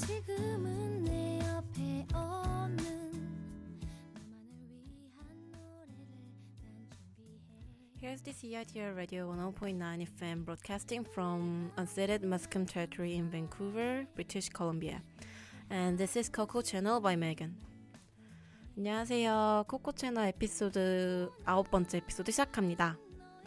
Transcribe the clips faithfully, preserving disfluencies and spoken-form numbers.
지금은 내 옆에 없는 너만을 위한 노래를 난 준비해. Here's the C I T R Radio one oh point nine F M broadcasting from unceded Musqueam territory in Vancouver, British Columbia. And this is Coco Channel by Megan. 안녕하세요. 코코 채널 에피소드 아홉 번째 에피소드 시작합니다.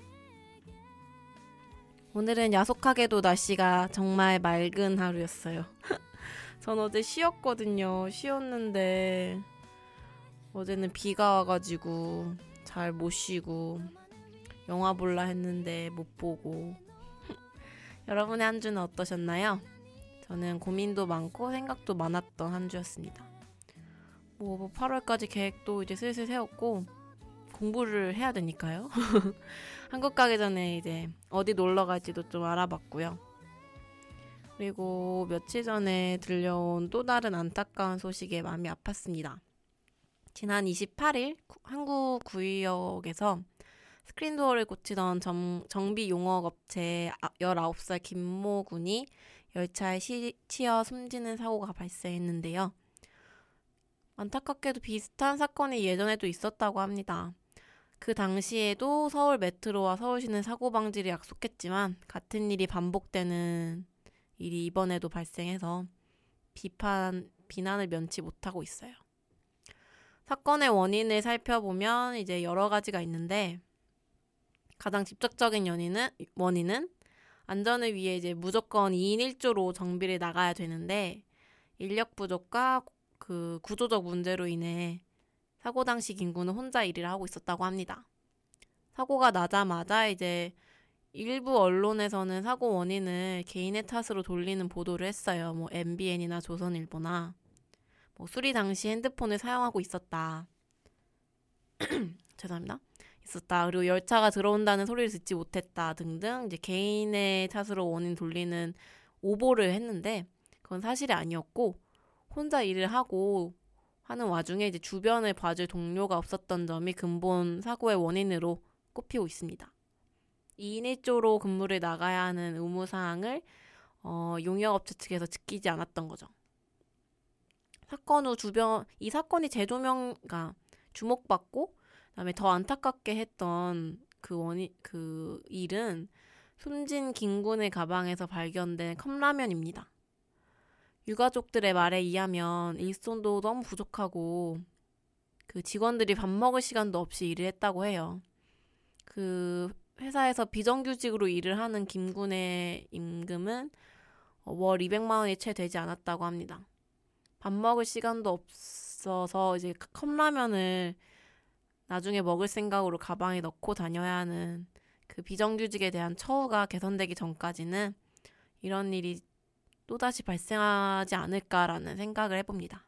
오늘은 야속하게도 날씨가 정말 맑은 하루였어요. 전 어제 쉬었거든요. 쉬었는데 어제는 비가 와가지고 잘 못 쉬고 영화 볼라 했는데 못 보고. 여러분의 한 주는 어떠셨나요? 저는 고민도 많고 생각도 많았던 한 주였습니다. 뭐 팔월까지 계획도 이제 슬슬 세웠고 공부를 해야 되니까요. 한국 가기 전에 이제 어디 놀러 갈지도 좀 알아봤고요. 그리고 며칠 전에 들려온 또 다른 안타까운 소식에 마음이 아팠습니다. 지난 이십팔 일 한국 구의역에서 스크린도어를 고치던 정, 정비용역업체 열아홉 살 김모 군이 열차에 시, 치여 숨지는 사고가 발생했는데요. 안타깝게도 비슷한 사건이 예전에도 있었다고 합니다. 그 당시에도 서울 메트로와 서울시는 사고 방지를 약속했지만 같은 일이 반복되는 일이 이번에도 발생해서 비판, 비난을 면치 못하고 있어요. 사건의 원인을 살펴보면 이제 여러 가지가 있는데 가장 직접적인 원인은, 원인은 안전을 위해 이제 무조건 이 인 일 조로 정비를 나가야 되는데 인력 부족과 그 구조적 문제로 인해 사고 당시 김구는 혼자 일을 하고 있었다고 합니다. 사고가 나자마자 이제 일부 언론에서는 사고 원인을 개인의 탓으로 돌리는 보도를 했어요. 뭐 엠비엔이나 조선일보나 뭐 수리 당시 핸드폰을 사용하고 있었다. 죄송합니다. 있었다. 그리고 열차가 들어온다는 소리를 듣지 못했다 등등 이제 개인의 탓으로 원인 돌리는 오보를 했는데 그건 사실이 아니었고 혼자 일을 하고 하는 와중에 이제 주변을 봐줄 동료가 없었던 점이 근본 사고의 원인으로 꼽히고 있습니다. 이 인 일 조로 근무를 나가야 하는 의무사항을 어, 용역업체 측에서 지키지 않았던 거죠. 사건 후 주변, 이 사건이 재조명가 주목받고 그다음에 더 안타깝게 했던 그 원인, 그 일은 숨진 김군의 가방에서 발견된 컵라면입니다. 유가족들의 말에 의하면 일손도 너무 부족하고 그 직원들이 밥 먹을 시간도 없이 일을 했다고 해요. 그 회사에서 비정규직으로 일을 하는 김군의 임금은 월 이백만 원이 채 되지 않았다고 합니다. 밥 먹을 시간도 없어서 이제 컵라면을 나중에 먹을 생각으로 가방에 넣고 다녀야 하는 그 비정규직에 대한 처우가 개선되기 전까지는 이런 일이 또다시 발생하지 않을까라는 생각을 해봅니다.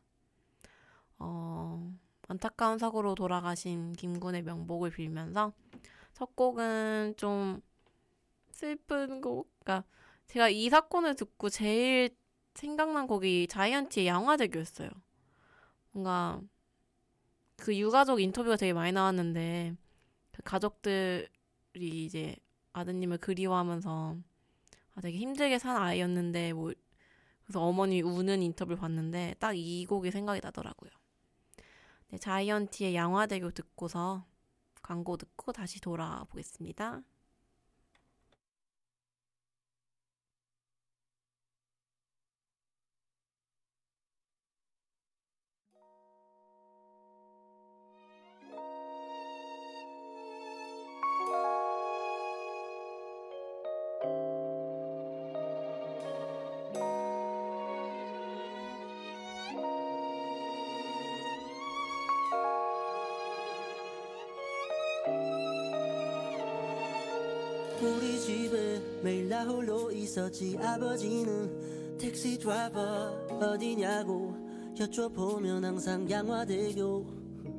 어, 안타까운 사고로 돌아가신 김군의 명복을 빌면서 첫 곡은 좀 슬픈 곡, 그러니까 제가 이 사건을 듣고 제일 생각난 곡이 자이언티의 양화대교였어요. 뭔가 그 유가족 인터뷰가 되게 많이 나왔는데 그 가족들이 이제 아드님을 그리워하면서 아, 되게 힘들게 산 아이였는데 뭐 그래서 어머니 우는 인터뷰를 봤는데 딱 이 곡이 생각이 나더라고요. 네, 자이언티의 양화대교 듣고서 광고 듣고 다시 돌아보겠습니다. 우리 집에 매일 나 홀로 있었지. 아버지는 택시 드라이버 어디냐고 여쭤보면 항상 양화대교.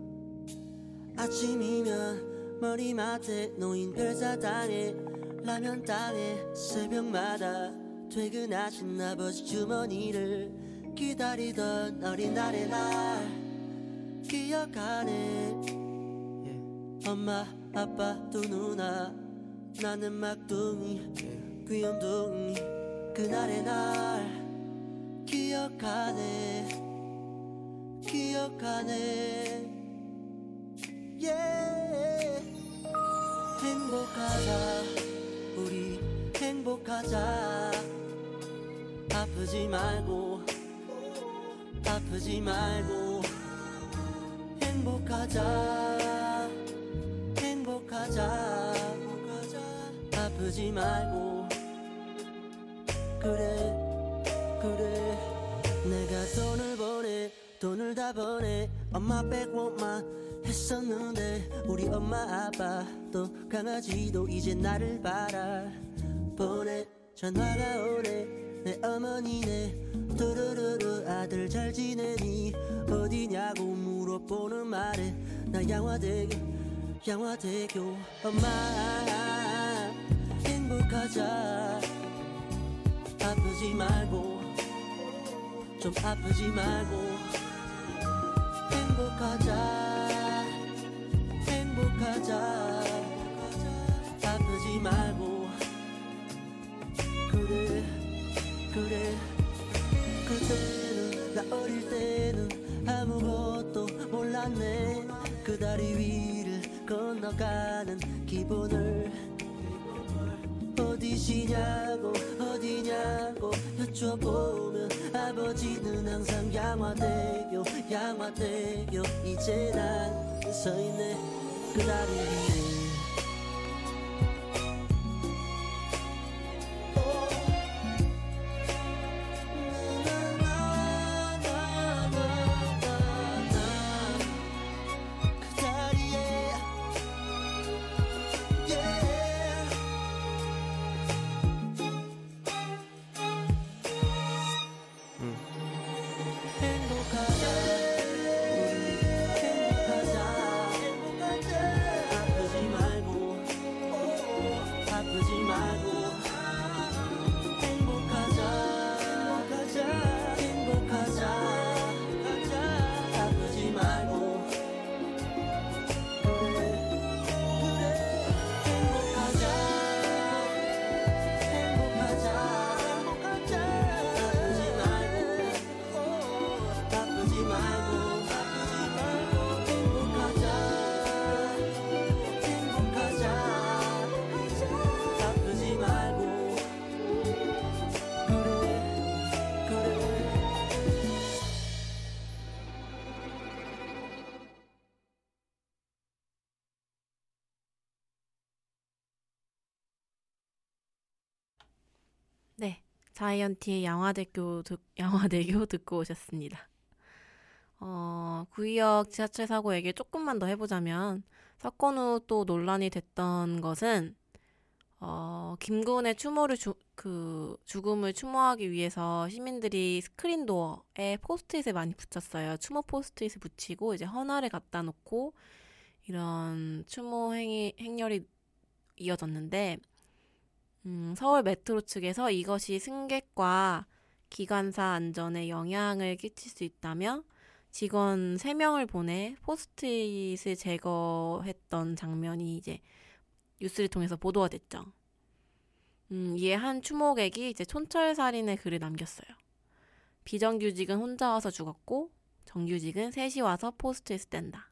아침이면 머리맡에 놓인 별사탕에 라면 땅에 새벽마다 퇴근하신 아버지 주머니를 기다리던 어린 날의 날 기억하네. yeah. 엄마 아빠 두 누나 나는 막둥이 귀염둥이. 그날의 날 기억하네 기억하네 yeah. 행복하자 우리 행복하자 아프지 말고 아프지 말고 행복하자 행복하자 아프지 말고 그래 그래 내가 돈을 보내 돈을 다 보내 엄마 빼고만 했었는데 우리 엄마 아빠도 강아지도 이제 나를 바라보내 전화가 오네 내 어머니네 뚜루루루 아들 잘 지내니 어디냐고 물어보는 말에 나 양화대교 양화대교 엄마 행복하자 아프지 말고 좀 아프지 말고 행복하자 행복하자 아프지 말고 그래 그래 그때는 나 어릴 때는 아무것도 몰랐네 그 다리 위를 건너가는 기분을 어디시냐고 어디냐고 여쭤보면 아버지는 항상 양화대교 양화대교 이제 난 서있네 그 다리 위에 네, 자이언티의 양화대교, 듣, 양화대교 듣고 오셨습니다. 어, 구의역 지하철 사고 얘기 조금만 더 해보자면 사건 후 또 논란이 됐던 것은 어, 김군의 추모를 주, 그 죽음을 추모하기 위해서 시민들이 스크린 도어에 포스트잇을 많이 붙였어요. 추모 포스트잇을 붙이고 이제 헌화를 갖다 놓고 이런 추모 행위, 행렬이 이어졌는데 음, 서울 메트로 측에서 이것이 승객과 기관사 안전에 영향을 끼칠 수 있다며 직원 세 명을 보내 포스트잇을 제거했던 장면이 이제 뉴스를 통해서 보도가 됐죠. 음, 이에 한 추모객이 이제 촌철살인의 글을 남겼어요. 비정규직은 혼자 와서 죽었고 정규직은 셋이 와서 포스트잇을 뗀다.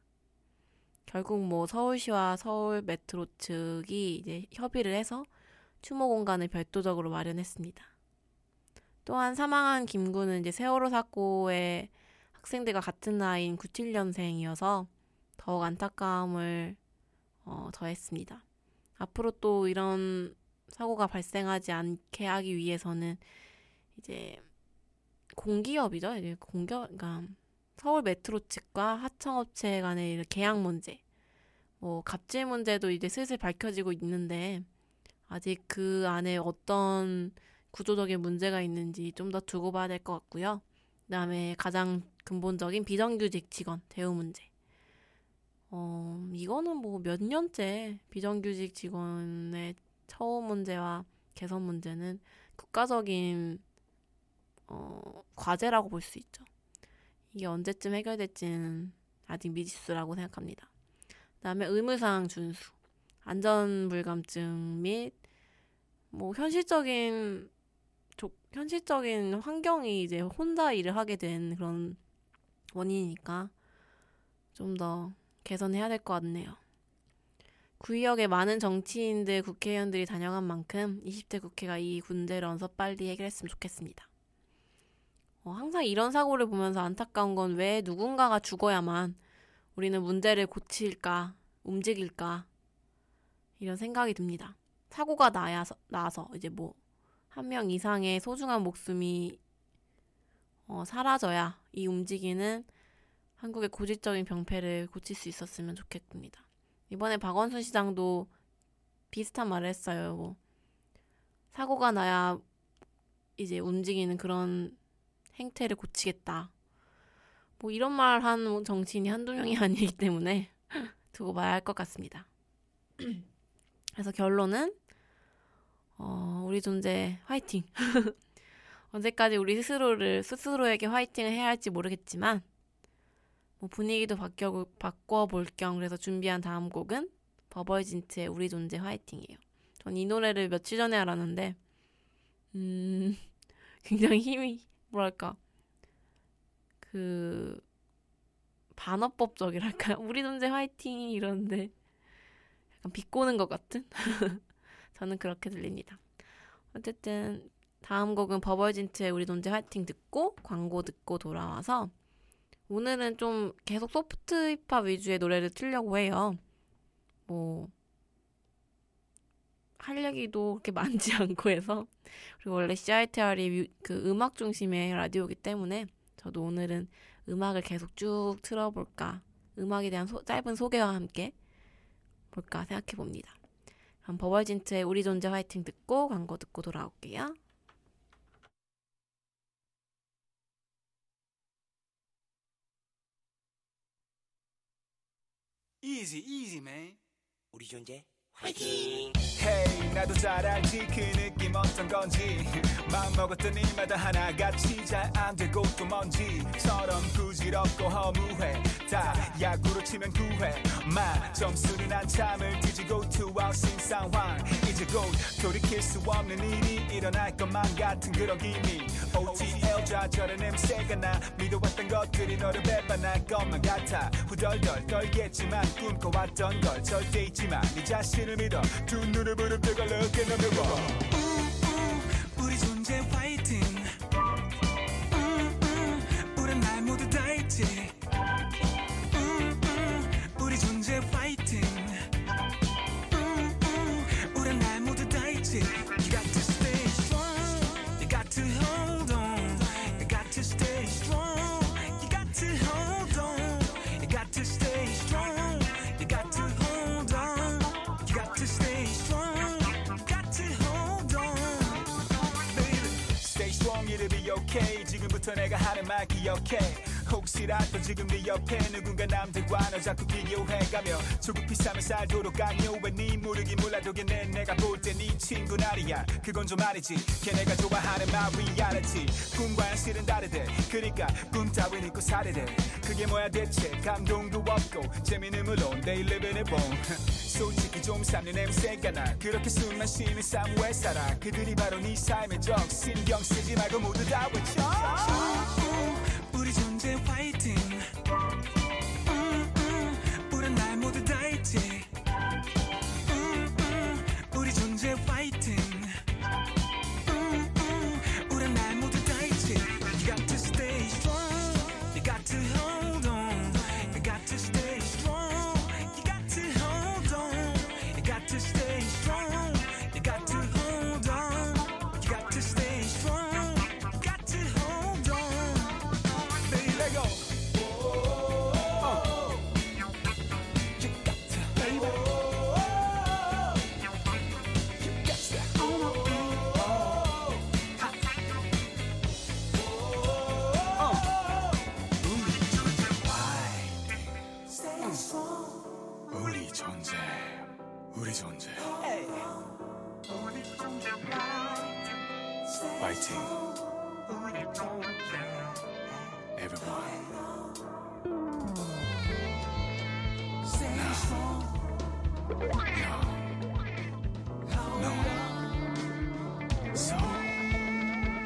결국 뭐 서울시와 서울 메트로 측이 이제 협의를 해서 추모 공간을 별도적으로 마련했습니다. 또한 사망한 김군은 이제 세월호 사고의 학생들과 같은 나이인 구십칠 년생이어서 더욱 안타까움을 어, 더했습니다. 앞으로 또 이런 사고가 발생하지 않게 하기 위해서는 이제 공기업이죠. 이제 공기업, 그러니까 서울 메트로 측과 하청업체 간의 계약 문제, 뭐 갑질 문제도 이제 슬슬 밝혀지고 있는데 아직 그 안에 어떤 구조적인 문제가 있는지 좀 더 두고 봐야 될 것 같고요. 그다음에 가장 근본적인 비정규직 직원 대우 문제. 어, 이거는 뭐 몇 년째 비정규직 직원의 처우 문제와 개선 문제는 국가적인 어, 과제라고 볼 수 있죠. 이게 언제쯤 해결될지는 아직 미지수라고 생각합니다. 그다음에 의무사항 준수, 안전불감증 및 뭐 현실적인 조, 현실적인 환경이 이제 혼자 일을 하게 된 그런 원인이니까 좀 더 개선해야 될 것 같네요. 구의역에 많은 정치인들, 국회의원들이 다녀간 만큼 이십 대 국회가 이 문제를 어서 빨리 해결했으면 좋겠습니다. 어, 항상 이런 사고를 보면서 안타까운 건 왜 누군가가 죽어야만 우리는 문제를 고칠까, 움직일까 이런 생각이 듭니다. 사고가 나야서, 나서 이제 뭐 한 명 이상의 소중한 목숨이 어, 사라져야 이 움직이는 한국의 고질적인 병폐를 고칠 수 있었으면 좋겠습니다. 이번에 박원순 시장도 비슷한 말을 했어요. 뭐 사고가 나야 이제 움직이는 그런 행태를 고치겠다. 뭐 이런 말 한 정치인이 한두 명이 아니기 때문에 두고 봐야 할 것 같습니다. 그래서 결론은 어, 우리 존재 화이팅! 언제까지 우리 스스로를 스스로에게 화이팅을 해야 할지 모르겠지만 뭐 분위기도 바뀌어, 바꿔볼 겸 그래서 준비한 다음 곡은 버벌진트의 우리 존재 화이팅이에요. 전 이 노래를 며칠 전에 알았는데 음, 굉장히 힘이 뭐랄까 그 반어법적이랄까요? 우리 존재 화이팅 이러는데 약간 비꼬는 것 같은? 저는 그렇게 들립니다. 어쨌든 다음 곡은 버벌진트의 우리 존재 화이팅 듣고 광고 듣고 돌아와서 오늘은 좀 계속 소프트 힙합 위주의 노래를 틀려고 해요. 뭐 할 얘기도 그렇게 많지 않고 해서 그리고 원래 씨아이티알이 그 음악 중심의 라디오이기 때문에 저도 오늘은 음악을 계속 쭉 틀어볼까 음악에 대한 소, 짧은 소개와 함께 볼까 생각해봅니다. 그럼 버벌진트의 우리 존재 화이팅 듣고 광고 듣고 돌아올게요. Easy, easy, man. 우리 존재 화이팅! Hey, 나도 잘 알지 그 느낌 어떤 건지 마음먹었던 일마다 하나같이 잘 안 되고 또 먼지처럼 부질없고 허무해 다 야구로 치면 구회 마 점수는 한참을 뒤지고 투아웃인 상황 이제 곧 돌이킬 수 없는 일이 일어날 것만 같은 그런 기미 오티엘 좌절의 냄새가 나 믿어왔던 것들이 너를 배반할 것만 같아 후덜덜 떨겠지만 꿈꿔왔던 걸 절대 잊지 마 네 자신을 믿어 두 눈을 부릅뜨고 look in the mirror 우우 우리 존재 화이팅 우우 우린 날 모두 다 있지 우우 우리 존재 화이팅 우우 우린 날 모두 다 있지 You got to stay strong You got to hold on You got to stay strong You got to hold on You got to stay strong You got to hold on You got to stay strong it'll be okay 지금부터 내가 하는 말 기억해 혹시라도 지금 네 옆에 누군가 남들과 너 자꾸 비교해가며 조급히 삶을 살도록 강요해 네 모르긴 몰라도 걔네 내가 볼 때 네 친구는 아니야 그건 좀 아니지 걔네가 좋아하는 말 리얼리티 꿈과 현실은 다르대 그러니까 꿈 따윈 잊고 살아대 그게 뭐야 대체 감동도 없고 재미는 물론 they live in it wrong 솔직히 좀 삶의 냄새가 나 그렇게 숨만 쉬는 삶 왜 살아 그들이 바로 네 삶의 적 신경 쓰지 말고 모두 다 외쳐 우리 존재 화이팅 우린 날 모두 다 있지 우리 존재 화이팅 우린 날 모두 다 있지 You got to stay strong You got to hold on You got to stay strong You got to hold on You got to stay strong You got to hold on You got to stay strong You got to hold on Baby let go uh. You got to baby You got to 우리 존재 우리 존재 화이팅 everyone now no so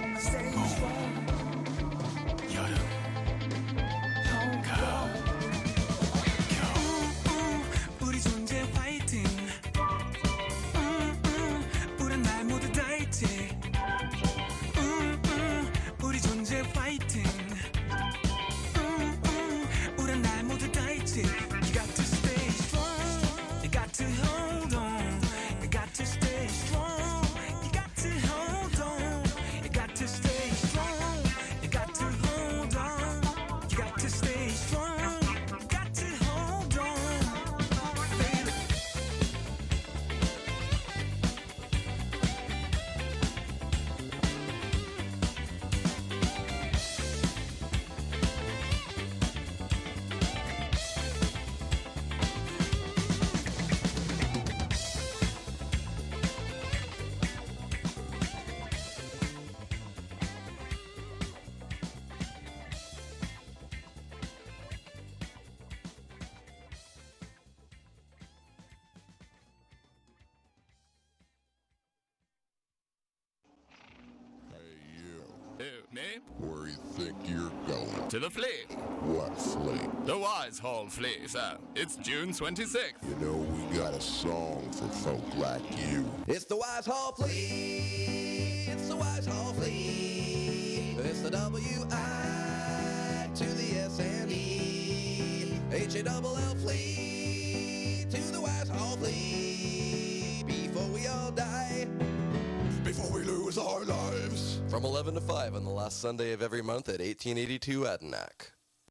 me? Where you think you're going? To the flea. What fleet? The Wise Hall Flea, sir. It's June twenty-sixth. You know, we got a song for folk like you. It's the Wise Hall Flea. It's the Wise Hall Flea. It's the W I to the S and E. H A double L Flea to the Wise Hall Flea. Before we all die. Before we lose our lives. From eleven to five on the last Sunday of every month at eighteen eighty-two Adanac.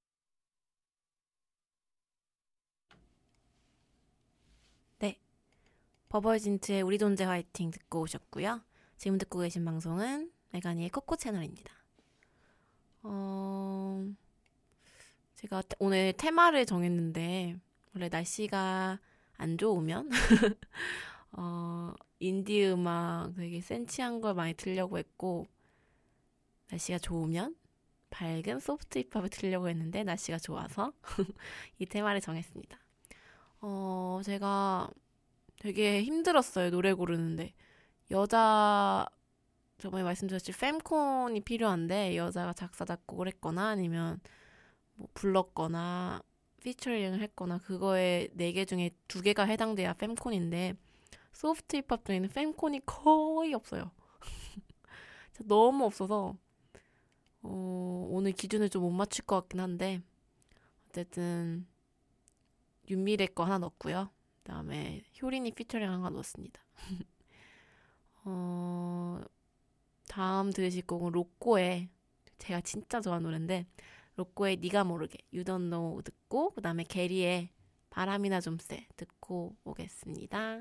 네, 버벌진트의 우리 존재 화이팅 듣고 오셨고요. 지금 듣고 계신 방송은 메가니의 코코 채널입니다. 어... 제가 오늘 테마를 정했는데 원래 날씨가 안 좋으면 어, 인디 음악 되게 센치한 걸 많이 들려고 했고, 날씨가 좋으면 밝은 소프트 힙합을 들려고 했는데 날씨가 좋아서 이 테마를 정했습니다. 어, 제가 되게 힘들었어요, 노래 고르는데. 여자, 저번에 말씀드렸지 fem콘이 필요한데 여자가 작사 작곡을 했거나 아니면 뭐 불렀거나 피처링을 했거나 그거에 네 개 중에 두 개가 해당돼야 fem콘인데 소프트 힙합 중에는 fem콘이 거의 없어요. 너무 없어서 어, 오늘 기준을 좀 못 맞출 것 같긴 한데 어쨌든 윤미래 거 하나 넣었고요. 그 다음에 효린이 피처링 하나 넣었습니다. 어, 다음 들으실 곡은 로꼬의, 제가 진짜 좋아하는 노래인데 로꼬의 네가 모르게 You Don't Know 듣고, 그 다음에 게리의 바람이나 좀 쐬 듣고 오겠습니다.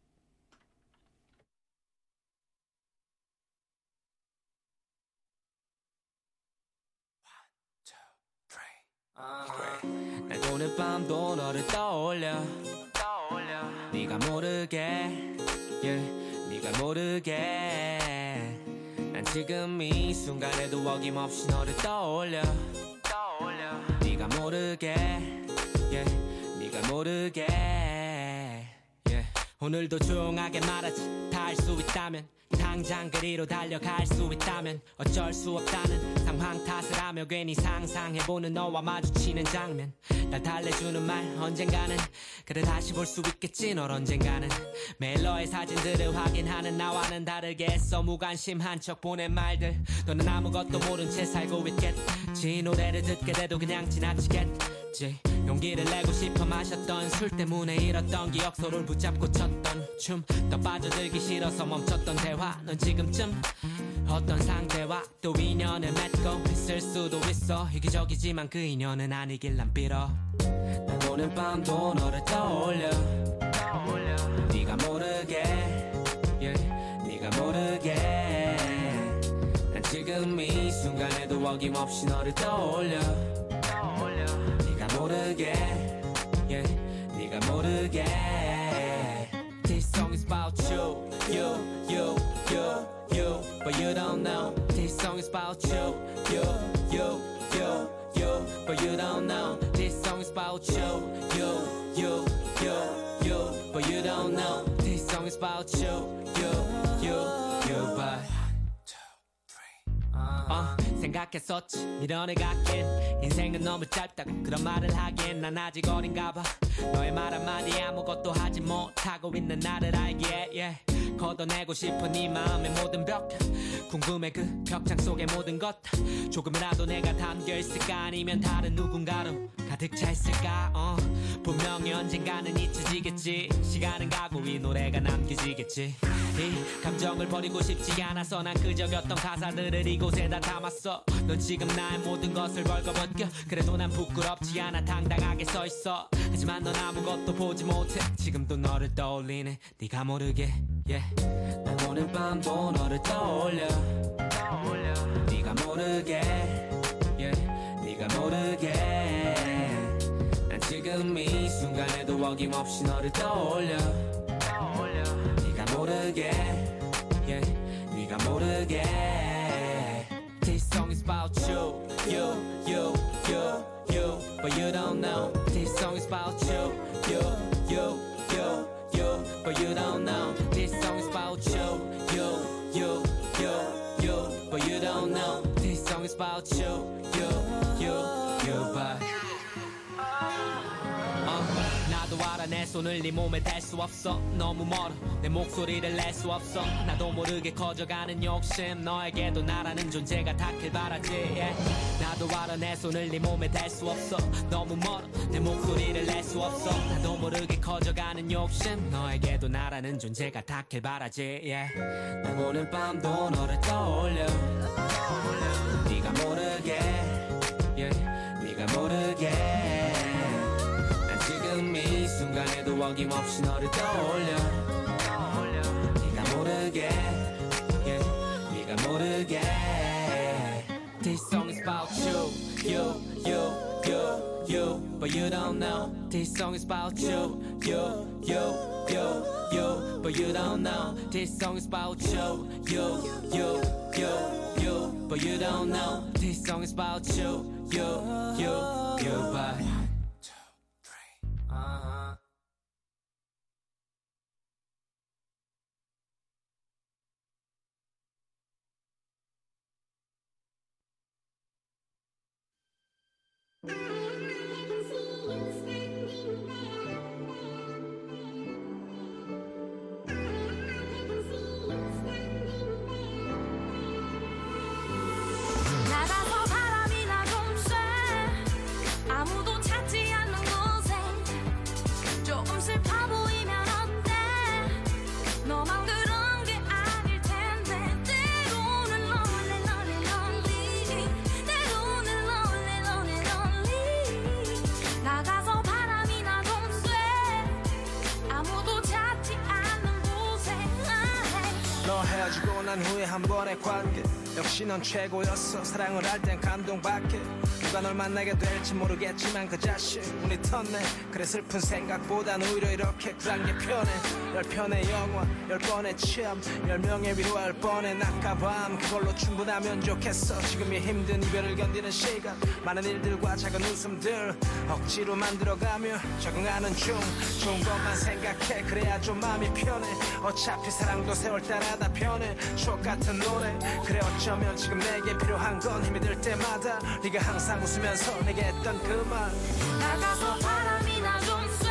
난 오늘 밤도 너를 떠올려 네가 모르게 yeah, 네가 모르게 난 지금 이 순간에도 어김없이 너를 떠올려 네가 모르게 yeah, 네가 모르게 yeah. 오늘도 조용하게 말하지 다 할 수 있다면 당장 그리로 달려갈 수 있다면 어쩔 수 없다는 상황 탓을 하며 괜히 상상해보는 너와 마주치는 장면 날 달래주는 말 언젠가는 그래 다시 볼 수 있겠지 널 언젠가는 매일 너의 사진들을 확인하는 나와는 다르게 애써 무관심한 척 보낸 말들 너는 아무것도 모른 채 살고 있겠지 노래를 듣게 돼도 그냥 지나치겠지 용기를 내고 싶어 마셨던 술 때문에 잃었던 기억 서로를 붙잡고 췄던 춤 더 빠져들기 싫어서 멈췄던 대화 넌 지금쯤 어떤 상대와 또 인연을 맺고 있을 수도 있어 이기적이지만 그 인연은 아니길 난 빌어 난 오늘 밤도 너를 떠올려 네가 모르게 yeah, 네가 모르게 난 지금 이 순간에도 어김없이 너를 떠올려 네가 모르게 yeah, 네가 모르게 This song is about you you you you you but you don't know This song is about you you you you you but you don't know This song is about you you you you you but you don't know This song is about you you you you but 어, 생각했었지 미련을 갖긴 인생은 너무 짧다고 그런 말을 하기엔 난 아직 어린가 봐 너의 말 한마디 아무것도 하지 못하고 있는 나를 알기에 yeah. 걷어내고 싶은 네 마음의 모든 벽 궁금해 그 벽창 속의 모든 것 조금이라도 내가 담겨있을까 아니면 다른 누군가로 가득 차 있을까 어. 분명히 언젠가는 잊혀지겠지 시간은 가고 이 노래가 남겨지겠지 이 감정을 버리고 싶지 않아서 난 그저 겼던 가사들을 이곳에다 담았어 넌 지금 나의 모든 것을 벌거벗겨 그래도 난 부끄럽지 않아 당당하게 서있어 하지만 넌 아무것도 보지 못해 지금도 너를 떠올리네 네가 모르게 yeah. 난 오늘 밤도 너를 떠올려 네가 모르게 yeah. 네가 모르게 난 지금 이 순간에도 어김없이 너를 떠올려 네가 모르게 yeah. 네가 모르게 This song is about you you you you you but you don't know This song is about you you you you you but you don't know This song is about you you you you you but you don't know This song song is about you, you, you, you, but uh, 나도 알아 내 손을 네 몸에 댈 수 없어 너무 멀어 내 목소리를 낼 수 없어 나도 모르게 커져가는 욕심 너에게도 나라는 존재가 닿길 바라지 yeah. 나도 알아 내 손을 네 몸에 댈 수 없어 너무 멀어 내 목소리를 낼 수 없어 나도 모르게 커져가는 욕심 너에게도 나라는 존재가 닿길 바라지 yeah. 난 오늘 밤도 너를 떠올려 네가 모르게 yeah. 네가 모르게 지금 이 순간에도 어김없이 너를 떠올려 네가 모르게 yeah, 네가 모르게 This song is about you, you, you, you, you But you don't know This song is about you, you, you, you, you But you don't know This song is about you, you, you, you, you But you don't know This song is about you, you, you, you But Uh-huh. 나가서 바람이나 좀 쐬 아무도 찾지 않는 곳에 조금 슬퍼 보이면 어때 너만 그런 게 아닐 텐데 때로는 lonely lonely lonely 때로는 lonely lonely lonely 나가서 바람이나 좀 쐬 아무도 찾지 않는 곳에 너 헤어지고 난 후에 한 번의 관계 역시 넌 최고였어 사랑을 할 땐 감동받게 누가 널 만나게 될지 모르겠지만 그 자식 운이 텄네 그래 슬픈 생각보단 오히려 이렇게 쿨한 게 편해 열 편의 영화 열 번의 취함 열 명의 위로할 뻔해 낮과 밤 그걸로 충분하면 좋겠어 지금 이 힘든 이별을 견디는 시간 많은 일들과 작은 웃음들 억지로 만들어가며 적응하는 중 좋은 것만 생각해 그래야 좀 마음이 편해 어차피 사랑도 세월 따라 다 변해 추억 같은 노래 그래 어쩌면 지금 내게 필요한 건 힘이 들 때마다 네가 항상 웃으면서 내게 했던 그 말 나가서 바람이나 좀 쐬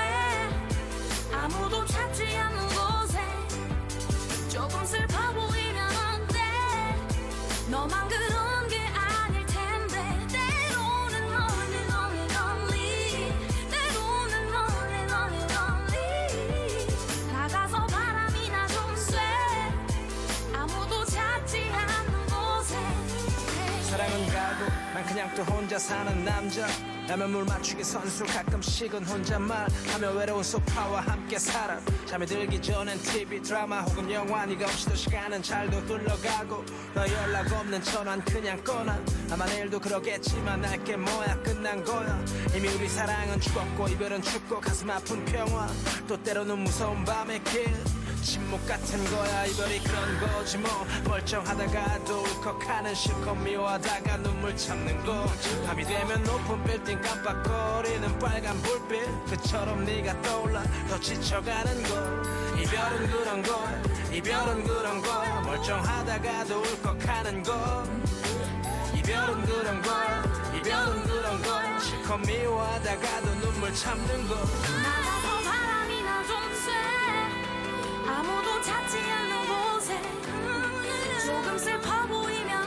아무도 찾지 않는 곳에 조금 슬퍼 보이면 어때 너만 그런 게 아닐 텐데 때로는 lonely lonely lonely 때로는 lonely lonely lonely 나가서 바람이나 좀 쐬 아무도 찾지 않는 곳에 사랑은 가고 난 그냥 또 혼자 사는 남자 라면 물 맞추기 선수 가끔씩은 혼잣말 하며 외로운 소파와 함께 살아 잠이 들기 전엔 티비 드라마 혹은 영화 네가 없이도 시간은 잘도 흘러가고 너 연락 없는 전화는 그냥 꺼놔 아마 내일도 그러겠지만 날게 뭐야 끝난 거야 이미 우리 사랑은 죽었고 이별은 춥고 가슴 아픈 평화 또 때로는 무서운 밤의 길 침묵 같은 거야 이별이 그런 거지 뭐 멀쩡하다가도 울컥하는 실컷 미워하다가 눈물 참는 거 밤이 되면 높은 빌딩 깜빡거리는 빨간 불빛 그처럼 네가 떠올라 더 지쳐가는 거 이별은 그런 거야 이별은 그런 거야 멀쩡하다가도 울컥하는 거 이별은 그런 거야 이별은 그런 거야 실컷 미워하다가도 눈물 참는 거 나가서 바람이나 좀 쐬 아무도 찾지 않는 곳에 조금 슬퍼 보이면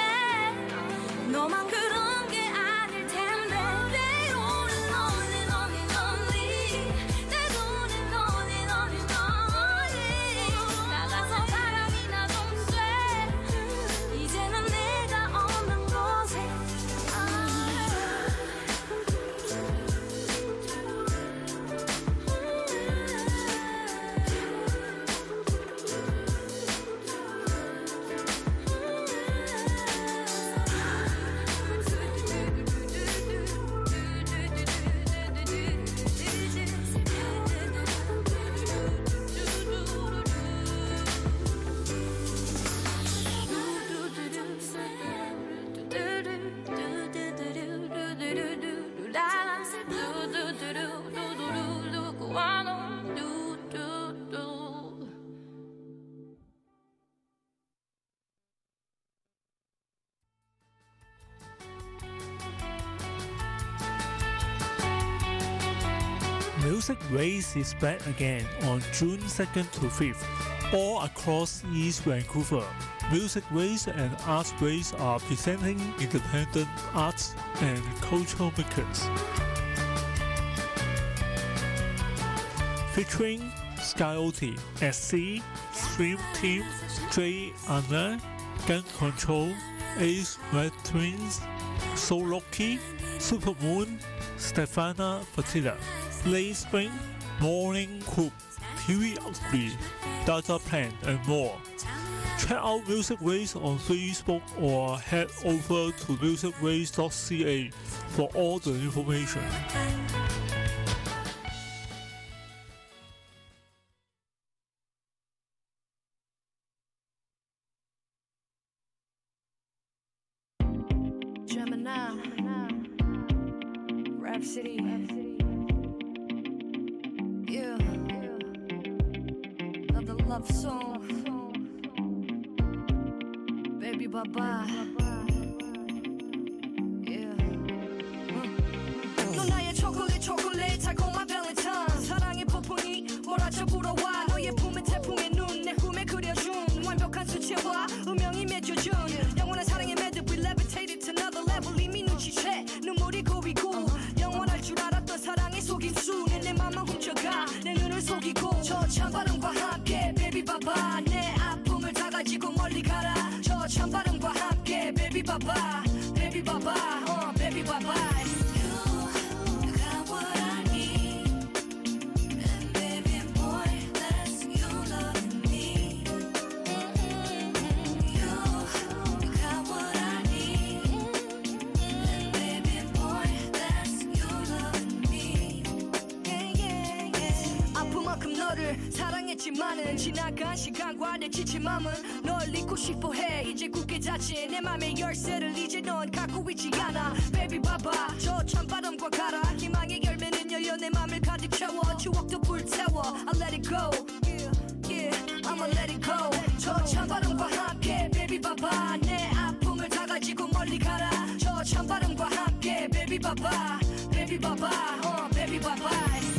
어때 너만 그런 게 아닐 텐데 때로는 lonely lonely lonely 때로는 lonely lonely lonely 나가서 바람이나 좀 쐬 이제는 내가 없는 곳에 Music Ways is back again on June second to fifth, all across East Vancouver. Music Ways and Arts Ways are presenting independent arts and cultural makers. Featuring Skyoti, S C, Stream Team, Jay Anna, Gun Control, Ace Red Twins, Soloki, Supermoon, Stefana Fatila, Late Spring, Morning Coop, T V Ugly, Data Plan, and more. Check out Music Ways on Facebook or head over to music ways dot c a for all the information. Gemini, Rhapsody, yeah, another love song, baby bye bye, yeah. 너 나의 초콜릿 초콜릿 달콤한 발렌타인 사랑의 폭풍이 몰아쳐 불어와 너의 품에 태풍의 눈 내 꿈에 그려준 완벽한 수채화 운명이 맺어준 영원한 사랑의 매듭 we levitated to another level 이미 눈치채 눈물이 고이고 영원할 줄 알았던 사랑의 속임수 내 내 맘만 훔쳐가 내 눈을 속이고 저 찬바람과 함께 baby bye bye 내 아픔을 다 가지고 멀리 가라 저 찬바람과 함께 baby bye bye baby bye bye uh, baby bye bye 사랑했지만은 지나간 시간과 내 지친 맘은 널 잊고 싶어해 이제 굳게 닫힌 내 맘의 열쇠를 이제 넌 갖고 있지 않아 Baby 봐봐 저 찬바람과 가라 희망의 열매는 열려 내 맘을 가득 채워 추억도 불태워 I'll let it go yeah, yeah, I'ma let it go 저 찬바람과 함께 Baby 봐봐 내 아픔을 다 가지고 멀리 가라 저 찬바람과 함께 Baby 봐봐 Baby 봐봐 uh, Baby 봐봐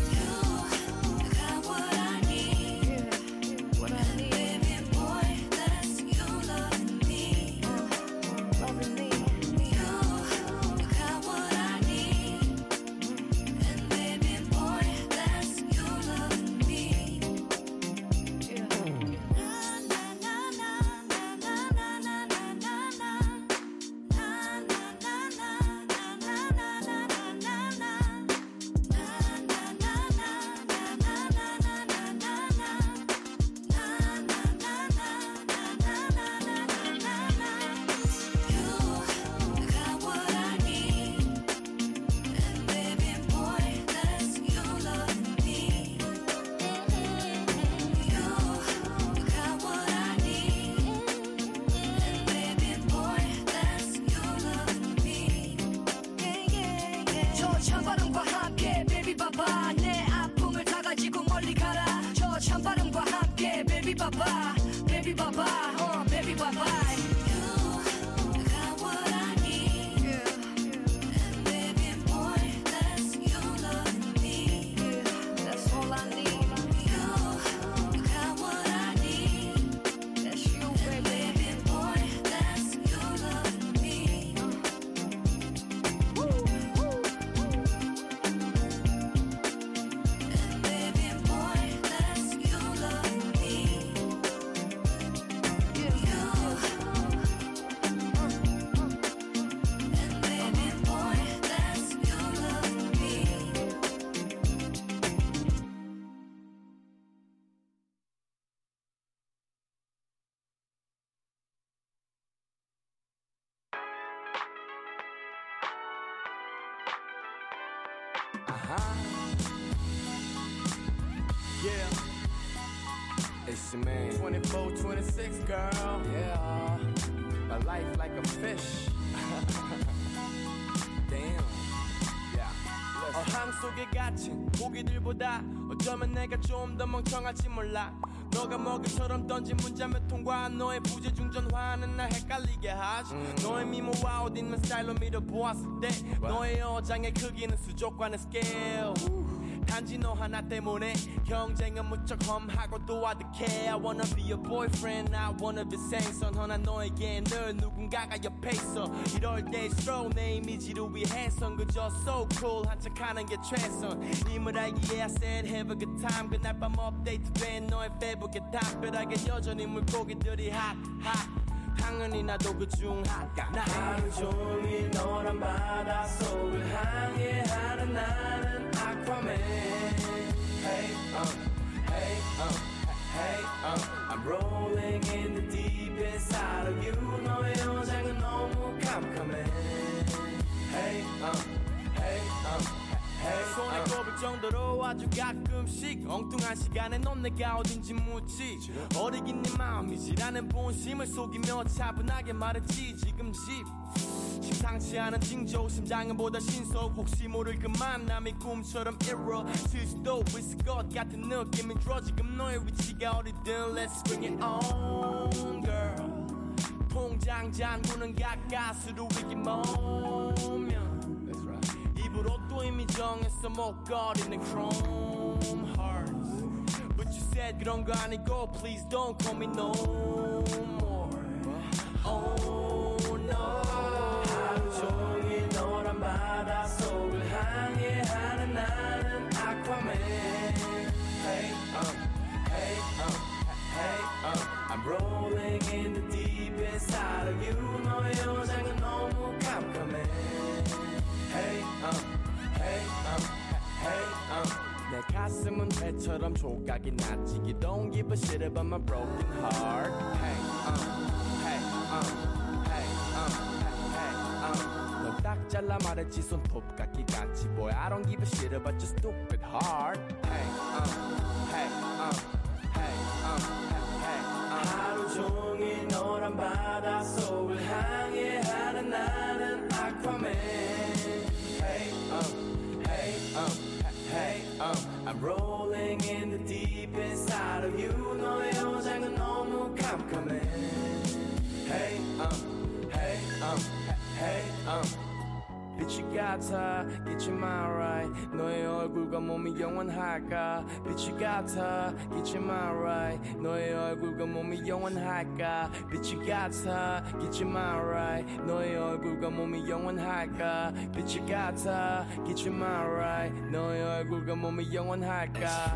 Yeah, it's your man. twenty-four, twenty-six, girl. Yeah, my life like a fish. Damn. Yeah. 어항 속에 갇힌 고기들보다 어쩌면 내가 좀 더 멍청할지 몰라. 너가 먹이처럼 던진 문자 몇 통과 너의 부재중전화는 날 헷갈리게 하지. 음. 너의 미모와 옷 입는 스타일로 밀어보았을 때 wow. 너의 어장의 크기는 수족관의 스케일. 단지 너 하나 때문에 경쟁은 무척 험하고 또 아득해 I wanna be your boyfriend I wanna be 생선헌한 너에게 늘 누군가가 옆에 있어 이럴 때일수록 내 이미지를 위해선 그저 so cool 한척하는 게 최선 임을 알기에 I said have a good time 그날 밤 업데이트된 너의 페북에 담벼락에 여전히 물고기들이 hot hot 당연히 나도 그중 나 하루 종일 너란 바닷속을 항해하는 나는 Aquaman Hey uh, hey uh, hey uh I'm rolling in the deep inside of you 너의 여장은 너무 깜깜해 Hey uh, hey uh 손에 꼽을 정도로 아주 가끔씩 엉뚱한 시간에 넌 내가 어딘지 묻지 어리긴 네 마음이지라는 본심을 속이며 차분하게 말했지 지금 집 심상치 않은 징조 심장은 보다 신속 혹시 모를 그 만남이 꿈처럼 이루어질 수도 있을 것 같은 느낌이 들어 지금 너의 위치가 어디든 Let's bring it on girl 통장 잔고는 가까스로 이기 모면 입으로 또 이미 정했어 목걸이는 chrome hearts But you said 그런 거 아니고 Please don't call me no more Oh no 하루 종일 너란 바닷속을 항해하는 나는 Aquaman Hey uh, hey uh, hey uh I'm rolling in the deep inside of you 너의 여장은 너무 깜깜해 Hey, uh, hey, uh, hey, uh. 내 가슴은 배처럼 조각이 났지 You don't give a shit about my broken heart Hey, uh, hey, uh, hey, uh, hey, uh. 넌 딱 잘라 말했지 손톱깎이 같이 Boy, I don't give a shit about your stupid heart Hey, uh, hey, uh, hey, uh, hey, uh. 하루 종일 너란 바닷속을 항해하는 나는 Aquaman Hey, um, hey, um, hey, um I'm rolling in the deep inside of you 너의 여장은 너무 깜깜해 Hey, um, hey, um, hey, um 빛이 같아, get you my right 너의 얼굴과 몸이 영원할까 빛이 같아, get you my right 너의 얼굴과 몸이 영원할까 빛이 같아, get you my right 너의 얼굴과 몸이 영원할까 빛이 같아, get you my right 너의 얼굴과 몸이 영원할까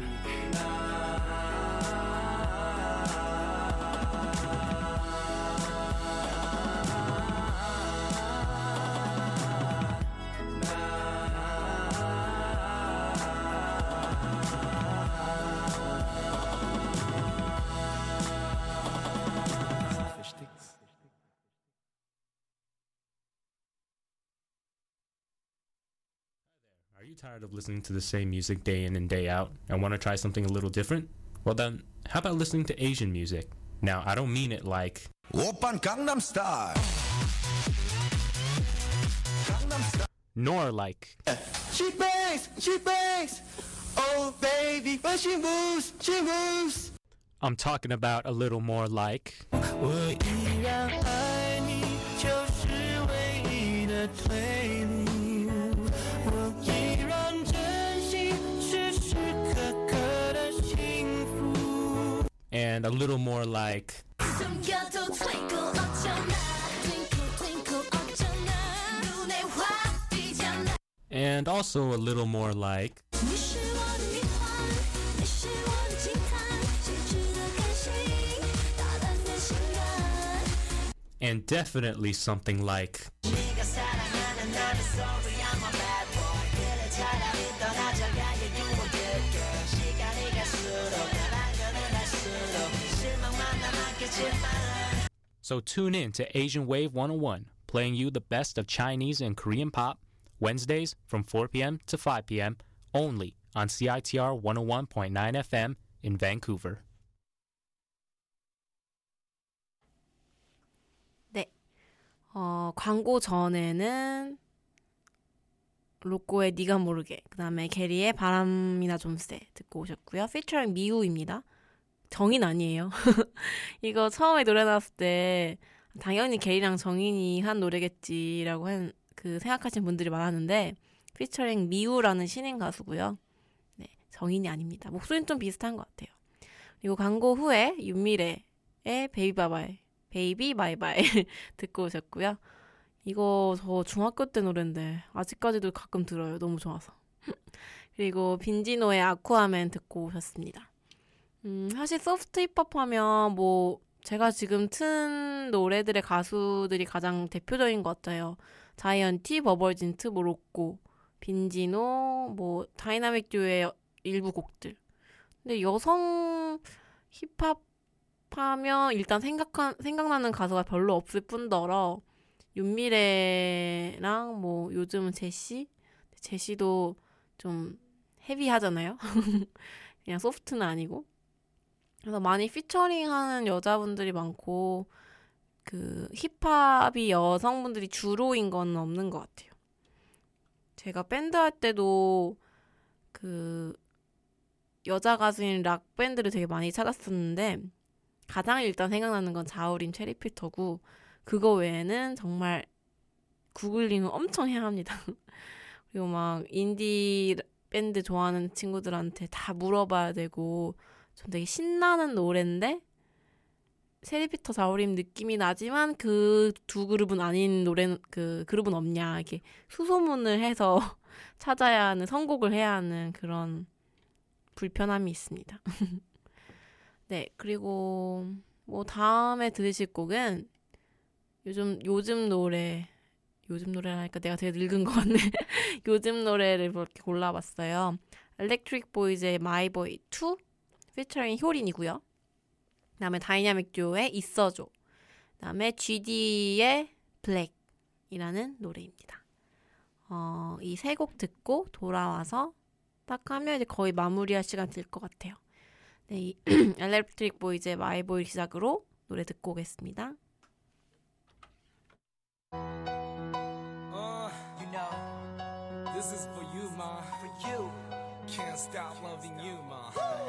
Are you tired of listening to the same music day in and day out and want to try something a little different? Well then, how about listening to Asian music? Now, I don't mean it like Oppan Gangnam Style, nor like She bangs, she bangs, oh baby, when she moves, she moves. I'm talking about a little more like 我依然爱你，就是唯一的推理。我依然珍惜时时刻刻的幸福。 and a little more like 숨겨도 twinkle 어쩌나, twinkle twinkle 어쩌나, 눈에 확 띄잖아. and also a little more like 你是我的谜团，你是我的惊叹，谁值得开心，大胆的心愿。 and definitely something like 네가 사랑하는 나는 sorry I'm a bad boy. 그래 차라리 떠나져가게 you a good girl. 시간이 갈수록 널 알면은 알수록 실망만 남았겠지만. So tune in to Asian Wave one oh one, playing you the best of Chinese and Korean pop, Wednesdays from four p.m. to five p.m. only on C I T R one oh one point nine F M in Vancouver. 네. 어, 광고 전에는 로꼬의 네가 모르게, 그 다음에 게리의 바람이나 좀 세 듣고 오셨고요. 피처링 미우입니다. 정인 아니에요. 이거 처음에 노래 나왔을 때 당연히 게리랑 정인이 한 노래겠지라고 한, 그 생각하시는 분들이 많았는데 피처링 미우라는 신인 가수고요. 네, 정인이 아닙니다. 목소리는 좀 비슷한 것 같아요. 그리고 광고 후에 윤미래의 베이비 바이바이, 베이비 바이바이 듣고 오셨고요. 이거 저 중학교 때 노래인데 아직까지도 가끔 들어요. 너무 좋아서. 그리고 빈지노의 아쿠아맨 듣고 오셨습니다. 음, 사실 소프트 힙합 하면 뭐 제가 지금 튼 노래들의 가수들이 가장 대표적인 것 같아요. 자이언티, 버벌진트, 뭐 로꼬, 빈지노, 뭐 다이나믹 듀오의 일부 곡들. 근데 여성 힙합 하면 일단 생각한 생각나는 가수가 별로 없을 뿐더러 윤미래랑 뭐 요즘은 제시, 제시도 좀 헤비하잖아요. 그냥 소프트는 아니고. 그래서 많이 피처링하는 여자분들이 많고 그 힙합이 여성분들이 주로인 건 없는 것 같아요. 제가 밴드 할 때도 그 여자 가수인 락 밴드를 되게 많이 찾았었는데 가장 일단 생각나는 건 자우림 체리필터고 그거 외에는 정말 구글링을 엄청 해야 합니다. 그리고 막 인디 밴드 좋아하는 친구들한테 다 물어봐야 되고 전 되게 신나는 노래인데 체리필터 자우림 느낌이 나지만 그 두 그룹은 아닌 노래 그 그룹은 없냐 이렇게 수소문을 해서 찾아야 하는 선곡을 해야 하는 그런 불편함이 있습니다. 네, 그리고 뭐 다음에 들으실 곡은 요즘 요즘 노래 요즘 노래라니까 내가 되게 늙은 것 같네. 요즘 노래를 이렇게 골라봤어요. Electric Boys의 My Boy 투 피처링 효린이고요. 그다음에 다이나믹 듀오의 있어줘. 그다음에 지디의 블랙이라는 노래입니다. 어, 이 세 곡 듣고 돌아와서 딱 하면 이제 거의 마무리할 시간 될 것 같아요. 네, 이 Electric Boys의 My Boy 시작으로 노래 듣고 오겠습니다. Uh, you know, this is for you, ma. For you, can't stop loving you, ma.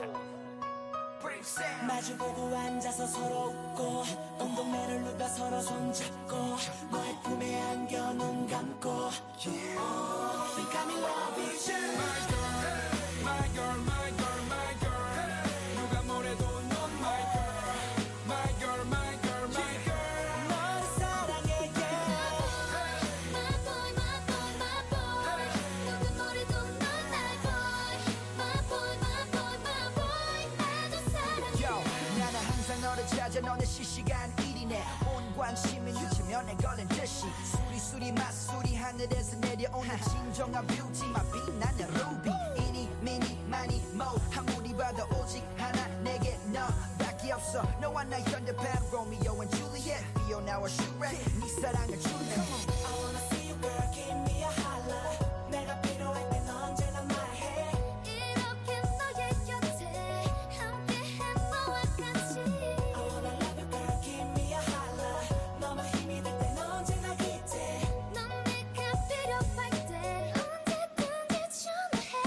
마주보고 앉아서 서로 웃고 운동매를 누가 서로 손잡고 너의 품에 안겨 눈 감고 yeah. oh, You got me loving you My girl, my girl, my girl, my girl 누가 뭐래도 넌 my girl My girl, my girl, my girl 너를 사랑해 yeah. My boy, my boy, my boy 누가 뭐래도 넌 my boy My boy, my boy, my boy 나도 사랑해 Yo, 나는 항상 너를 찾아 너는 실시간 일이네 온 관심은 유치면에 걸린 듯이 수리수리 맛수리 하늘에서 내려오는 진정한 뷰티 My 빛나는 루비 이니 미니 마니 뭐 아무리 봐도 오직 하나 내게 너밖에 없어 너와 나 현대판 로미오 and 줄리엣 피오나와 슈렉 네 사랑을 줄래 I wanna see you girl give me a holler 내가 필요할 땐 언제나 말해 이렇게 너의 곁에 함께해 너와 같이 I wanna love you girl give me a holler 너만 힘이 될 땐 언제나 기대 넌 내가 필요할 때 언제든지 전화해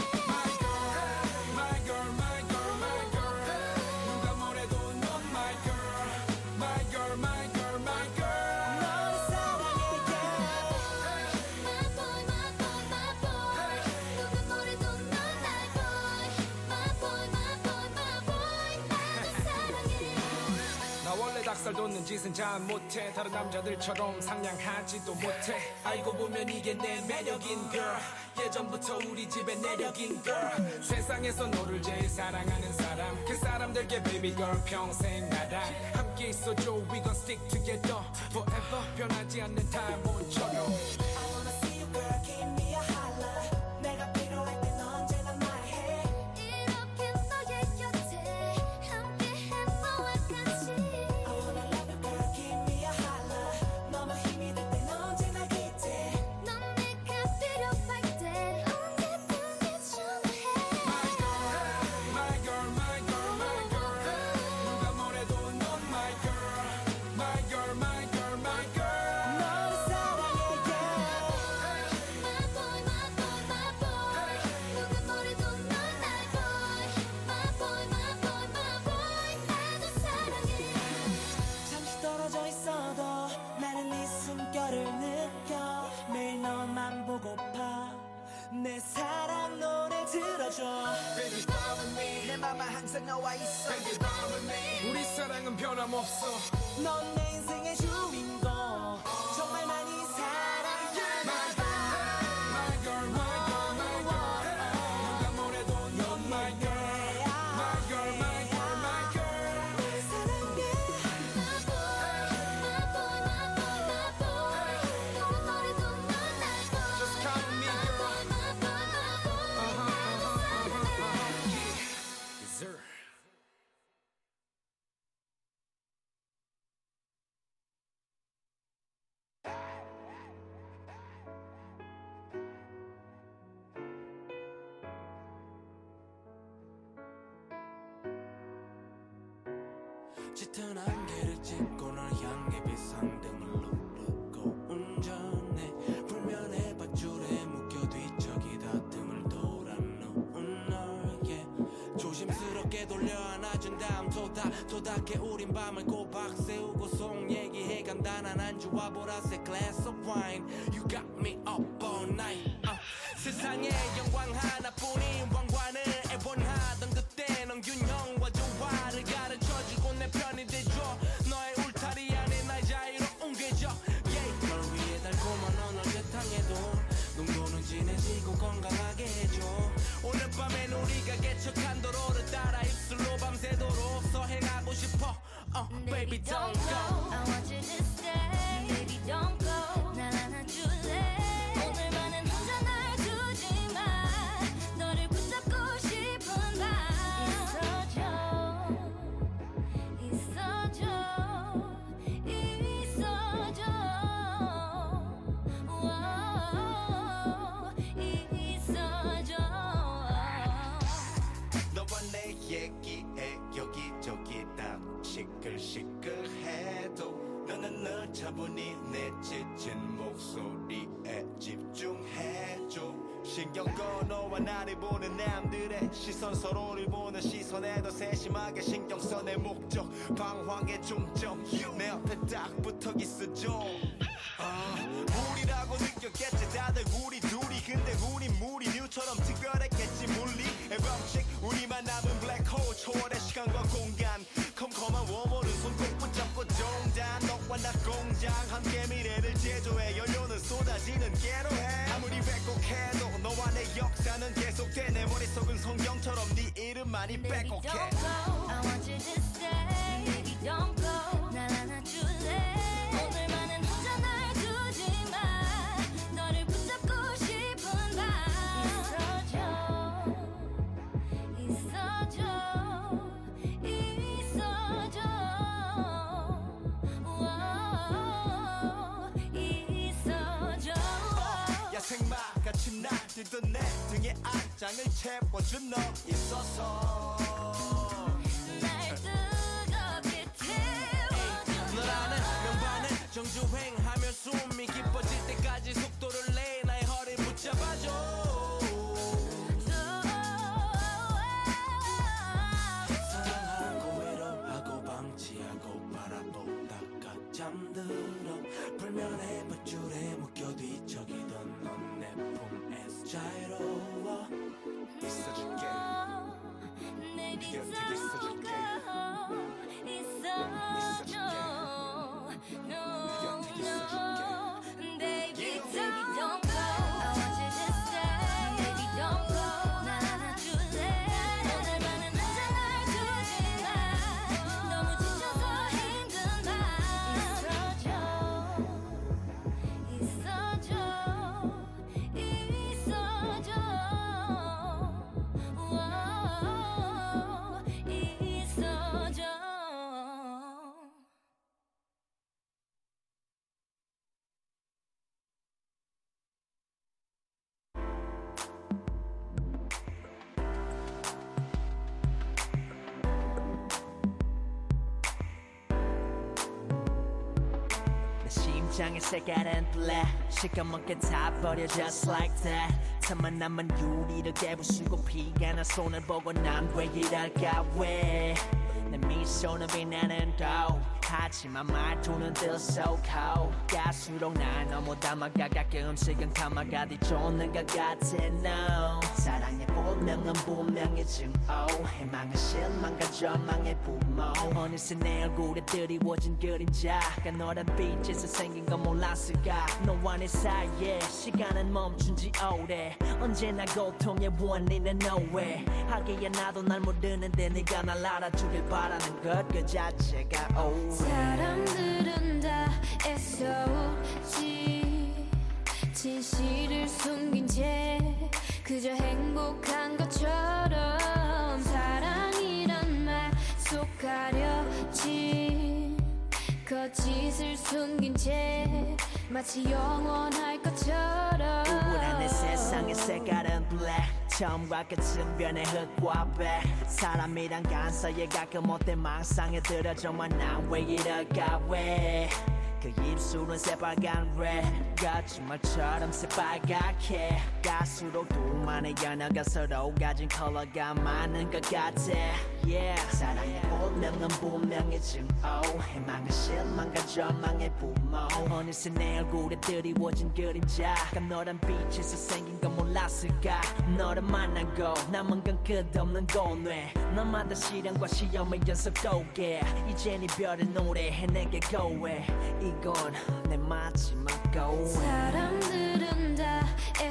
My girl, my girl, my girl 누가 뭐래도 넌 my girl My girl, my girl, my girl 너를 사랑해 yeah. My boy, my boy, my boy 누가 뭐래도 넌 my boy My boy, my boy, my boy 나도 사랑해 나 원래 닭살 돋는 짓은 잘 못해 다른 남자들처럼 상냥하지도 못해 알고 보면 이게 내 매력인 girl 예전부터 우리 집의 내력인 girl 세상에서 너를 제일 사랑하는 사람 그 사람들께 baby girl 평생 나랑 함께 있어줘 we gon' stick together forever 변하지 않는 타임온처럼 I wanna see you girl give me a holler 내가 필요할 땐 언제나 말해 이렇게 너의 곁에 함께해 너와 같이 I wanna love you girl give me a holler 너만 힘이 될 땐 언제나 기대 넌 내가 필요할 때 언제든지 전화해 My girl, my girl, my girl 누가 뭐래도 넌 my girl My girl, my girl, my girl 너를 사랑해 너와 있어 Baby 밤은 내 우리 사랑은 변함없어 넌 내 인생의 주인공 정말 많이 사랑해 My girl, my girl, my girl 누가 뭐래도 넌 my girl My girl, my girl, my girl 사랑해 My boy, my boy, my boy, my boy 누가 뭐래도 넌 날 boy Just call me girl My boy, my boy, my boy Yes sir 짙은 안개를 찍고 널 향해 비상등을 누르고 운전해 불면의 밧줄에 묶여 뒤척이다 등을 돌아 놓은 너에게 조심스럽게 돌려 안아준 다음 토닥토닥해 우린 밤을 꼬박 세우고 속 얘기해 간단한 안주와 보라색 glass of wine You got me up all night uh, 세상에 영광 하나뿐인 왕관을 애원하던 그때 넌 균형과 조화를 가르쳐주고 내 편이 돼줘 너의 울타리 안에 날 자유로운 궤적 yeah. 널 위해 달콤한 언어 재탕해도 농도는 진해지고 건강하게 해줘 오늘 밤엔 우리가 개척한 도로를 따라 입술로 밤새도록 서행하고 싶어 uh, Baby don't go I want you to stay Baby don't go 날 안아줄래 오늘만은 혼자 날 두지 마 너를 붙잡고 싶은 밤 있어줘 있어줘 있어줘 오, 있어줘 너와 내 얘기에 여기저기 다 시끌시끌해도 너는 늘 차분히 내 지친 목소리에 집중해줘 신경 꺼 너와 나를 보는 남들의 시선 서로를 보는 시선에 더 세심하게 신경 써 내 목적 방황의 중점 내 옆에 딱 붙어 있어줘 아, 우리라고 느꼈겠지 다들 우리 둘이 근데 우리 무리 뉴처럼 특별했겠지 물리의 법칙 우리만 남은 블랙홀 초월의 시간과 공간 컴컴한 웜홀은 손꼭 붙잡고 종단 너와 나 공장 함께 미래를 제조해 연료는 쏟아지는 괴로해 아무리 왜곡해도 너와 내 역사는 계속돼 내 머릿속은 성경처럼 네 이름만이 Baby 빼곡해 don't go I want you to stay Baby don't go 날 안아줄래 오늘만은 혼자 날 두지 마 너를 붙잡고 싶은 밤 있어줘 있어줘 있어줘 오, 있어줘 야생마같이 날뛰던 내 등에 안장을 채워준 너 있어서 날 뜨겁게 태워줘 널 아는 명반은 정주행하며 숨이 깊어질 때까지 속도를 내 나의 허리 붙잡아줘 사랑하고 외로워하고 방치하고 바라보다가 잠들어 불면의 밧줄에 묶여 뒤척이던 넌 내 품에서 자유로워 있어줄게 내 네 곁에 있어줄게 있어줘 No, no Baby don't go I want you to stay Baby don't go 날 안아줄래 오늘만은 혼자 날 두지 마 너무 지쳐서 힘든 밤 있어줘 있어줘 있어줘 오, 있어줘 내 심장의 색깔은 black 시커멓게 타버려 just like that 틈만 남은 유리를 깨부수고 피가 난 손을 보고 난 왜 이럴까 왜 내 미소는 빛나는 도 하지만 말투는 들썩하고 갈수록 날 너무 담아가 가끔씩은 감아가디 쫓는 것 같아 no 사랑의 본명은 분명히 증오 희망은 실망과 절망의 부모 어느새 내 얼굴에 드리워진 그림자가 너란 빛에서 생긴 건 몰랐을까 너와 내 사이에 시간은 멈춘 지 오래 언제나 고통의 원인은 nowhere 하기야 나도 날 모르는데 네가 날 알아주길 바라는 것 그 자체가 oh 사람들은 다 애써오지 진실을 숨긴 채 그저 행복한 것처럼 사랑이란 말 속 가려진 거짓을 숨긴 채 마치 영원할 것처럼 우울한 내 세상의 색깔은 black 처음과 끝은 변해 흙과 백 사람이란 간사에 가끔 못된 망상에 들어 정말 난 왜 이럴까 왜 그 입술은 새빨간 red 거짓말처럼 새빨갛게 갈수록 둘만의 연어가 서로 가진 컬러가 많은 것 같아 yeah 사랑의 본명은 분명히 증오 희망은 실망과 절망의 부모 어느새 내 얼굴에 드리워진 그림자가 너란 빛에서 생긴 건 몰랐을까 너를 만나고 남은 건 끝없는 고뇌 너마다 시련과 시험의 연속 도개 이젠 이별의 노래해 내게 고해 이건 내 마지막 go 사람들은 다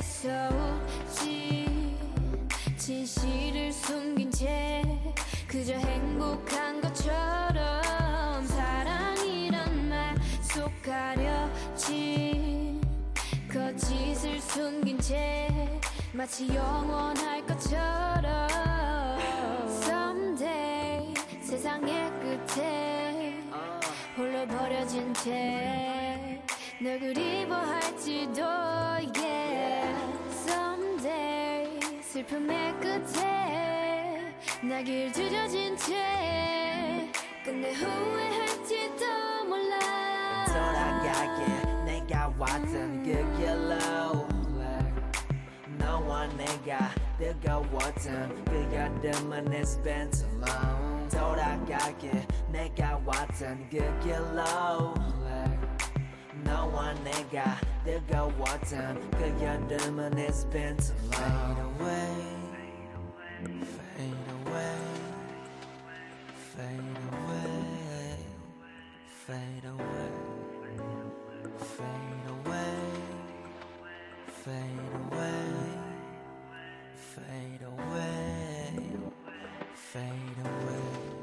애써오지 진실을 숨긴 채 그저 행복한 것처럼 사랑이란 말 속 가려진 거짓을 숨긴 채 마치 영원할 것처럼 Someday 세상의 끝에 홀로 버려진 채 널 그리워할지도 yeah Someday 슬픔의 끝에 나길 주저진 채 끝내 후회할지도 몰라 돌아가게 내가 왔던 그 길로 너와 내가 뜨거웠던 그 여름은 it's been too long 돌아가게 내가 왔던 그 길로 너와 내가 뜨거웠던 그 여름은 it's been too long Fade away Fade away Fade away Fade away Fade away Fade away Fade away Fade away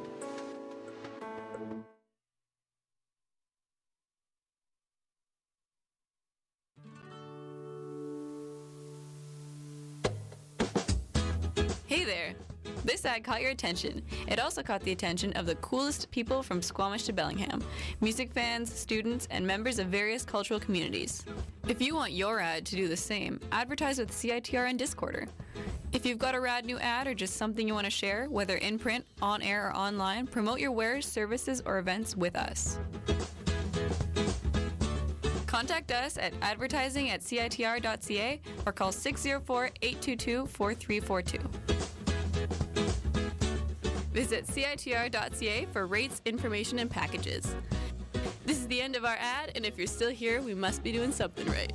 Hey there! This ad caught your attention. It also caught the attention of the coolest people from Squamish to Bellingham, music fans, students, and members of various cultural communities. If you want your ad to do the same, advertise with C I T R and Discorder. If you've got a rad new ad or just something you want to share, whether in print, on air, or online, promote your wares, services, or events with us. Contact us at advertising at C I T R dot C A or call six oh four, eight two two, four three four two. Visit C I T R dot C A for rates, information, and packages. This is the end of our ad, and if you're still here, we must be doing something right.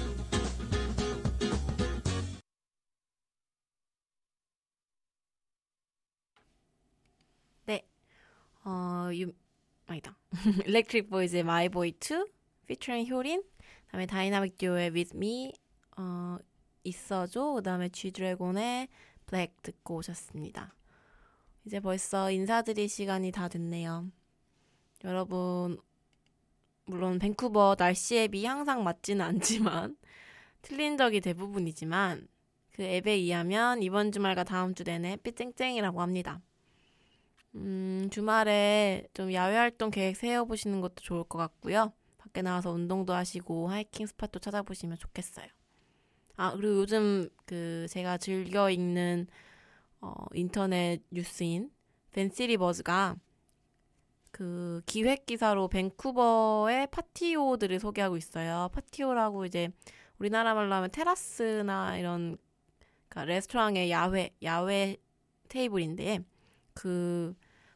네, 어, 유, 아니다. Electric Boys의 My Boy 투, featuring 효린, 그다음에 다이나믹 듀오의 With Me, 어, 있어줘, 그다음에 G드래곤의 Black 듣고 오셨습니다. 이제 벌써 인사드릴 시간이 다 됐네요. 여러분, 물론 밴쿠버 날씨 앱이 항상 맞지는 않지만 틀린 적이 대부분이지만 그 앱에 의하면 이번 주말과 다음 주 내내 햇빛 쨍쨍이라고 합니다. 음, 주말에 좀 야외 활동 계획 세워보시는 것도 좋을 것 같고요. 밖에 나와서 운동도 하시고 하이킹 스팟도 찾아보시면 좋겠어요. 아, 그리고 요즘 그 제가 즐겨 읽는 어, 인터넷 뉴스인 벤시리버즈가 그 기획 기사로 밴쿠버의 파티오들을 소개하고 있어요. 파티오라고 이제 우리나라 말로 하면 테라스나 이런 그러니까 레스토랑의 야외 야외 테이블인데 그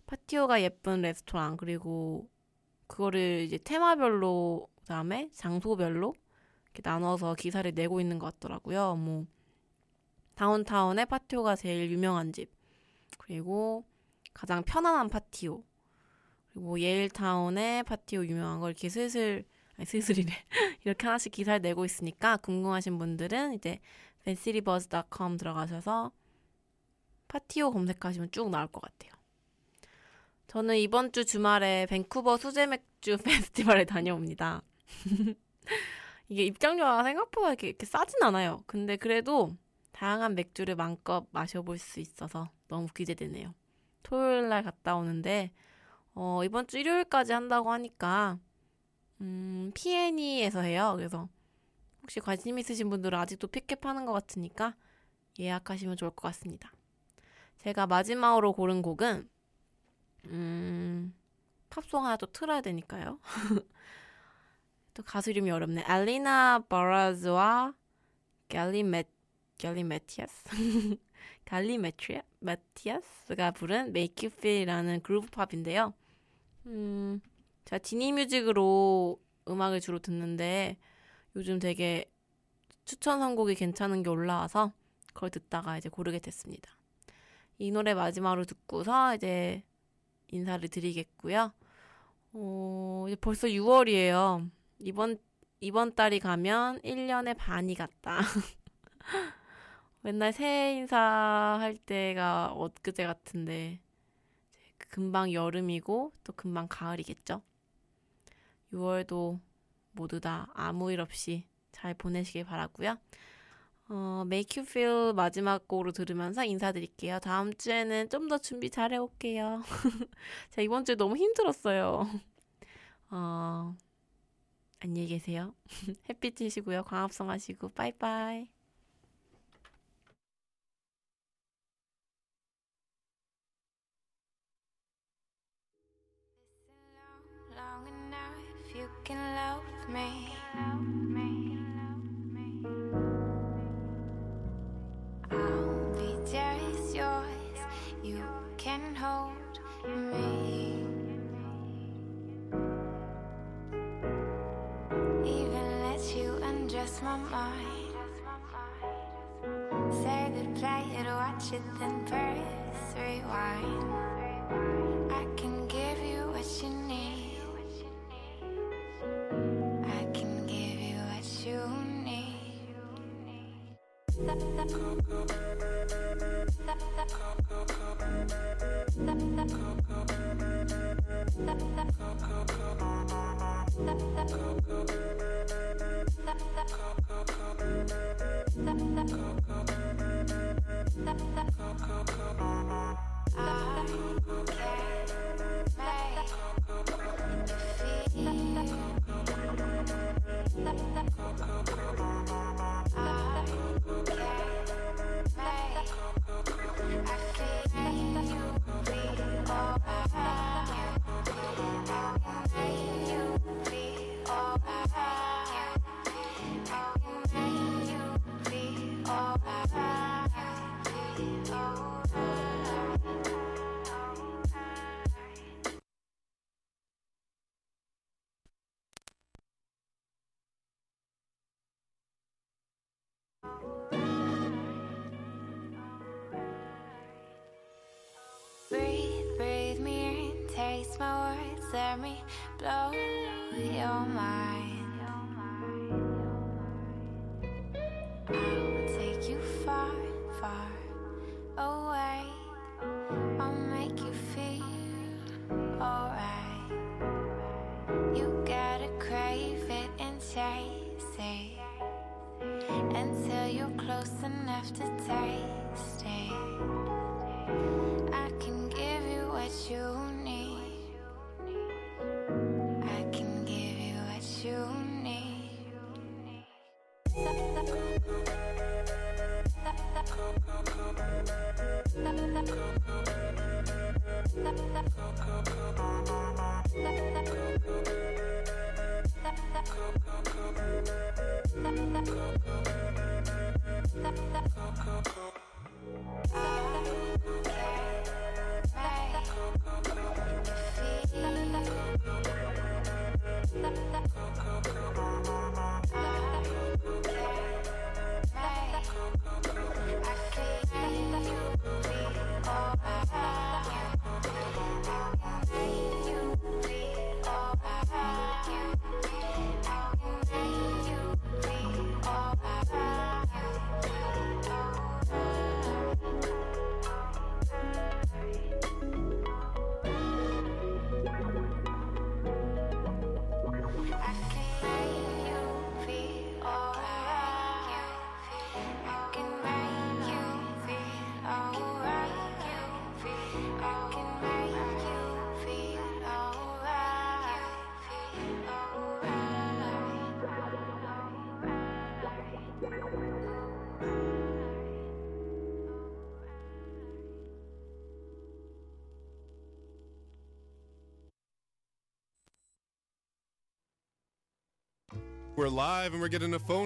파티오가 예쁜 레스토랑, 그리고 그거를 이제 테마별로, 그다음에 장소별로 이렇게 나눠서 기사를 내고 있는 것 같더라고요. 뭐 다운타운의 파티오가 제일 유명한 집, 그리고 가장 편안한 파티오, 그리고 예일타운의 파티오 유명한 걸 이렇게 슬슬 아니 슬슬이래 이렇게 하나씩 기사를 내고 있으니까 궁금하신 분들은 이제 팬시리버즈 닷컴 들어가셔서 파티오 검색하시면 쭉 나올 것 같아요. 저는 이번 주 주말에 밴쿠버 수제 맥주 페스티벌에 다녀옵니다. 이게 입장료가 생각보다 이렇게, 이렇게 싸진 않아요. 근데 그래도 다양한 맥주를 마음껏 마셔볼 수 있어서 너무 기대되네요. 토요일 날 갔다 오는데 어, 이번 주 일요일까지 한다고 하니까 음, 피앤이에서 해요. 그래서 혹시 관심 있으신 분들은 아직도 피켓 파는 것 같으니까 예약하시면 좋을 것 같습니다. 제가 마지막으로 고른 곡은 음, 팝송 하나 또 틀어야 되니까요. 또 가수 이름이 어렵네. 알리나 바라즈와 갈리메 갈리메티아스 갈리메티아스가 부른 Make You Feel이라는 그루브 팝인데요. 음, 제가 디니 뮤직으로 음악을 주로 듣는데 요즘 되게 추천 선곡이 괜찮은 게 올라와서 그걸 듣다가 이제 고르게 됐습니다. 이 노래 마지막으로 듣고서 이제 인사를 드리겠고요. 어, 이제 벌써 유월이에요. 이번 이번 달이 가면 일 년의 반이 갔다. 맨날 새해 인사할 때가 엊그제 같은데 금방 여름이고 또 금방 가을이겠죠. 유월도 모두 다 아무 일 없이 잘 보내시길 바라고요. 어, Make You Feel 마지막 곡으로 들으면서 인사드릴게요. 다음 주에는 좀 더 준비 잘 해올게요. 제가 이번 주에 너무 힘들었어요. 어, 안녕히 계세요. 햇빛 쬐시고요. 광합성 하시고 빠이빠이. Long enough, you can love me. I'll be just yours. You can hold me. Even let you undress my mind. Say goodbye and watch it, then press rewind. I can give you what you need. I can give you what you need. Breathe, breathe me in, taste my words, let me blow your mind. I'll take you far, far away. I'll make you feel alright. You gotta crave it and chase it until you're close enough to taste it. I can give you what you need. I can give you what you need. Make We're live and we're getting a phone